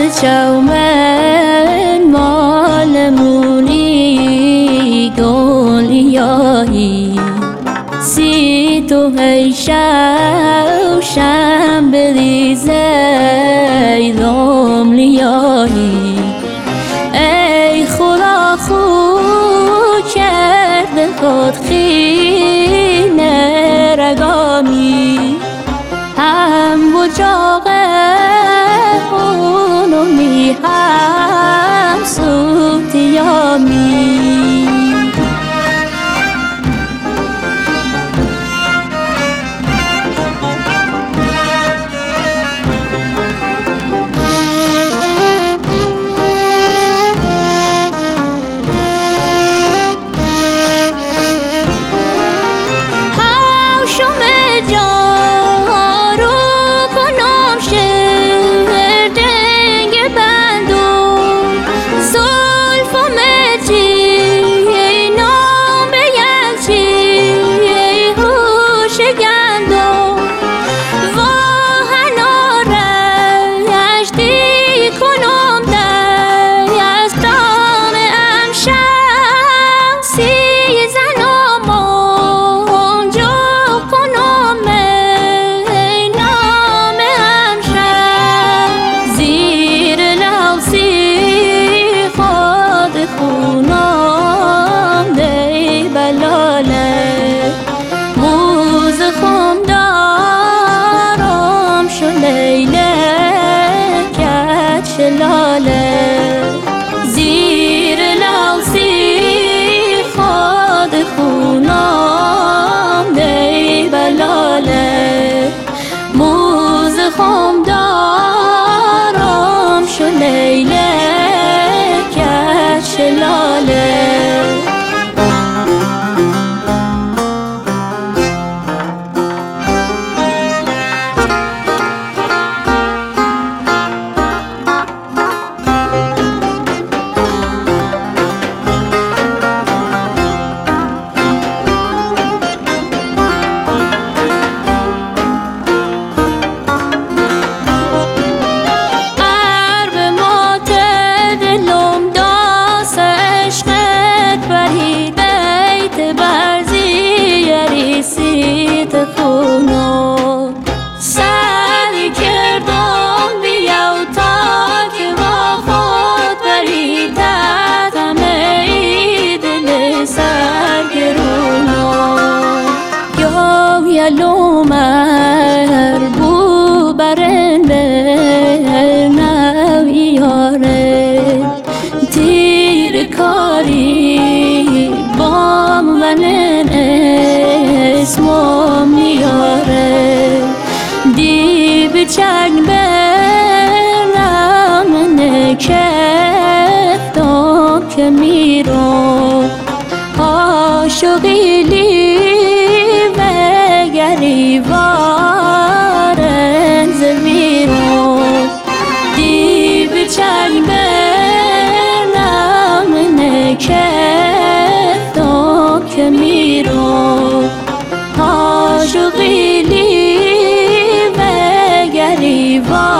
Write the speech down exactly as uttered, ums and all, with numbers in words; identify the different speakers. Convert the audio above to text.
Speaker 1: چومن مالمونی گلیایی سی تو هیشو شم بریزه لاملیایی ای خدا خود کرده خود خینه رگامی هم بجاقه خونومی هم سوتیامی زیر لوسی خود خونام دی بلاله موز خم دارم شو لیله کش لاله سعی کردم بیاو تا که با خود بریدت همه ای دل سرگرونا یا یلو مر بو برن به نویاره تیر کاری با منن اسمو میاره دی بچنگ برم نکفتم که میرم عاشقیلی و گریوارن زمیرم دی بچنگ برم نکفتم که میرم عاشقیلی و گریوارن